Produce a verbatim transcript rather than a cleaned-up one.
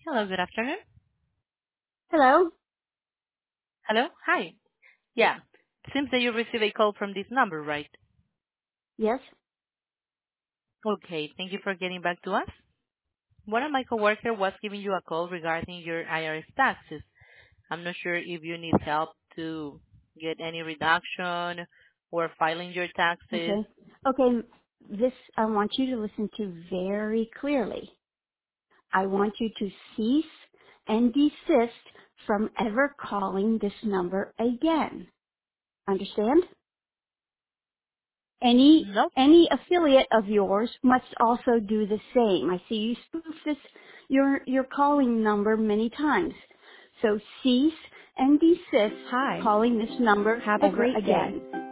Hello, good afternoon. Hello? Hello? Hi. Yeah. Seems that you received a call from this number, right? Yes? Okay, thank you for getting back to us. One of my coworkers was giving you a call regarding your I R S taxes. I'm not sure if you need help to get any reduction or filing your taxes. Okay. Okay, this I want you to listen to very clearly. I want you to cease and desist from ever calling this number again. Understand? Any No. any affiliate of yours must also do the same. I see you spoof this your your calling number many times. So cease and desist Hi. calling this number Have a ever great day. again.